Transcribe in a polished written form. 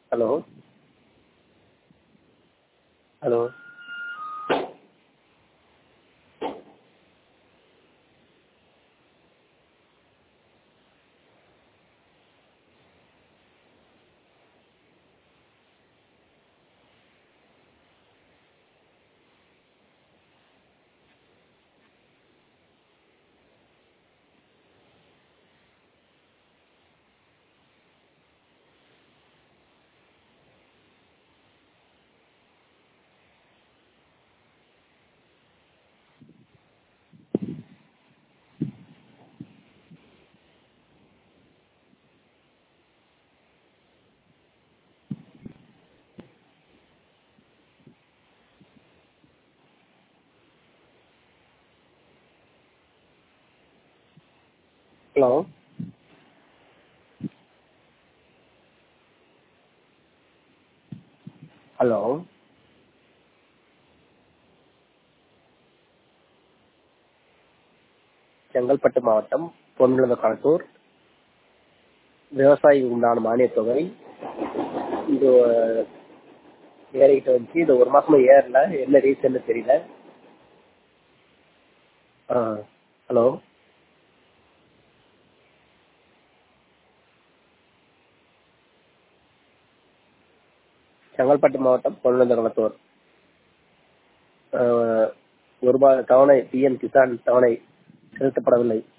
Hello hello hello hello Chengalpattu மாவட்டம் பொன்னிழந்தகலத்தூர் விவசாயி உண்டான மானியத் தொகை இது ஏறிக்கிட்டு வந்துச்சு. இது ஒரு மாசமா ஏறல, என்ன ரீசன்னு தெரியல. ஹலோ செங்கல்பட்டு மாவட்டம் பொன்னிழந்தகலத்தூர் ஒரு ரூபாய் தவணை பிஎம் கிசான் தவணை செலுத்தப்படவில்லை.